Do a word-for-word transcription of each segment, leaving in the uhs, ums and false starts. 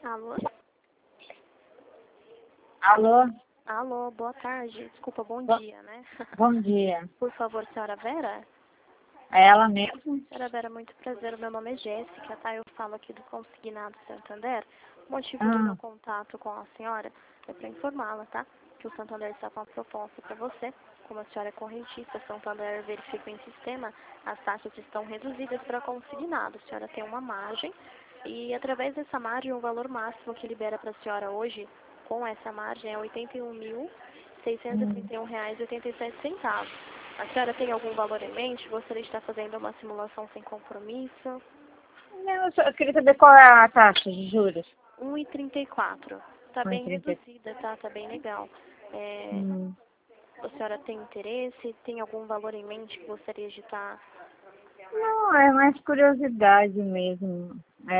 Alô? Alô? Alô, boa tarde. Desculpa, bom Bo- dia, né? Bom dia. Por favor, senhora Vera? É ela mesmo? Senhora Vera, muito prazer. O meu nome é Jéssica, tá? Eu falo aqui do Consignado Santander. O motivo do Ah, meu contato com a senhora é para informá-la, tá? Que o Santander está com uma proposta para você. Como a senhora é correntista, o Santander verifica em sistema, as taxas estão reduzidas para consignado. A senhora tem uma margem e, através dessa margem, o valor máximo que libera para a senhora hoje, com essa margem, é oitenta e um mil, seiscentos e hum. trinta e um reais e oitenta e sete centavos. A senhora tem algum valor em mente? Gostaria de estar fazendo uma simulação sem compromisso? Não, eu, só, eu queria saber qual é a taxa de juros. um e trinta e quatro. Tá um e bem trinta. reduzida, tá? Tá bem legal. É, Hum. a senhora tem interesse? Tem algum valor em mente que gostaria de estar... Não, é mais curiosidade mesmo.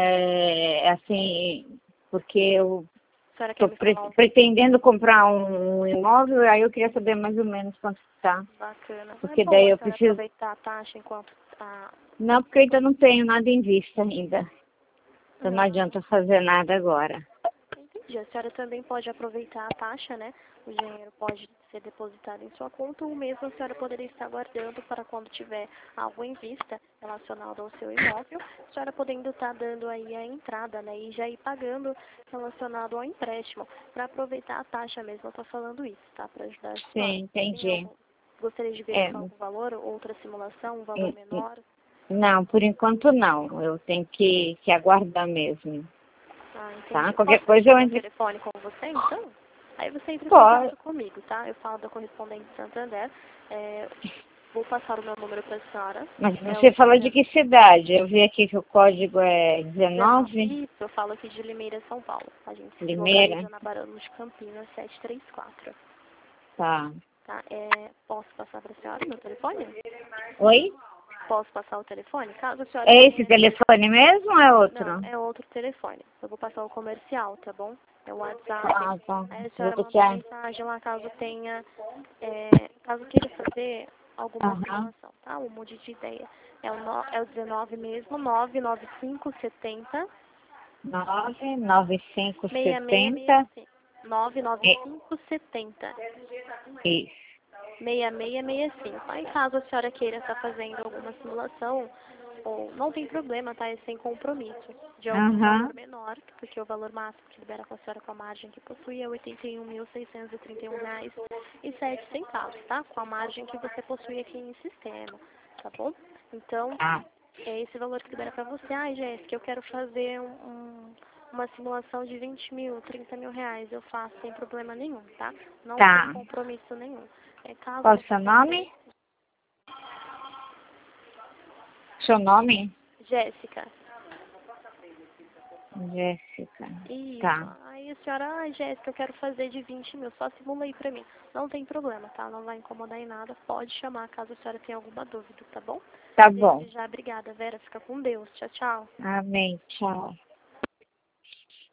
É assim, porque eu A senhora quer estou me falar um pretendendo comprar um, um imóvel, aí eu queria saber mais ou menos quanto está. bacana? É Porque bom daí a eu senhora preciso. aproveitar a taxa enquanto tá... Não, porque eu ainda não tenho nada em vista ainda. Então não Ah, adianta fazer nada agora. entendi. A senhora também pode aproveitar a taxa, né? O dinheiro pode ser depositado em sua conta, ou mesmo a senhora poderia estar guardando para quando tiver algo em vista relacionado ao seu imóvel, a senhora podendo estar dando aí a entrada, né? E já ir pagando relacionado ao empréstimo, para aproveitar a taxa mesmo. Eu tô falando isso, tá? Para ajudar a senhora. Sim, Tem entendi. algum... Gostaria de É, verificar algum valor, outra simulação, um valor hum, hum. menor? Não, por enquanto não. Eu tenho que, que aguardar mesmo. Ah, Tá? entendi. Eu Qualquer posso coisa deixar eu meu entre. telefone com você, então? Aí você entra em Pode. contato comigo, tá? Eu falo da correspondente de Santander. É, vou passar o meu número para a senhora. Mas É o você falou de dezenove. que cidade? Eu vi aqui que o código é dezenove, Isso, eu falo aqui de Limeira, São Paulo. A gente se Limeira. localiza na Barão de Campinas setecentos e trinta e quatro. Tá. Tá? É, posso passar para a senhora o meu telefone? Oi? Posso passar o telefone? Caso a senhora É esse tenha... telefone mesmo ou é Não, outro? é outro telefone. Eu vou passar o comercial, tá bom? É o WhatsApp. Ah, tá. Aí a Vou senhora ter que. manda mensagem lá caso tenha, é, caso queira fazer alguma Aham. simulação, tá? Um monte de ideia. É o, no, é o dezenove mesmo, nove nove cinco setenta, nove nove cinco seis seis seis setenta. cinco. nove nove É cinco setenta, isso. seis seis seis cinco. Aí caso a senhora queira estar fazendo alguma simulação, ou não tem problema, tá? É sem compromisso. De algum Aham. valor menor, porque o valor máximo que libera com a senhora com a margem que possui é oitenta e um mil seiscentos e trinta e um reais e sete centavos, tá? Com a margem que você possui aqui em sistema, tá bom? Então, Ah, é esse valor que libera para você. Ai, Jéssica, eu quero fazer um, um- uma simulação de vinte mil, trinta mil reais. Eu faço sem problema nenhum, tá? Não tem tá. compromisso nenhum. É, caso Qual o você seu tenha nome? interesse. Seu nome? Jéssica. Jéssica. Isso. Tá. Aí a senhora, ai, Jéssica, eu quero fazer de vinte mil, só simula aí pra mim. Não tem problema, tá? Não vai incomodar em nada. Pode chamar caso a senhora tenha alguma dúvida, tá bom? Tá bom. Desde já, obrigada, Vera. Fica com Deus. Tchau, tchau. Amém. Tchau.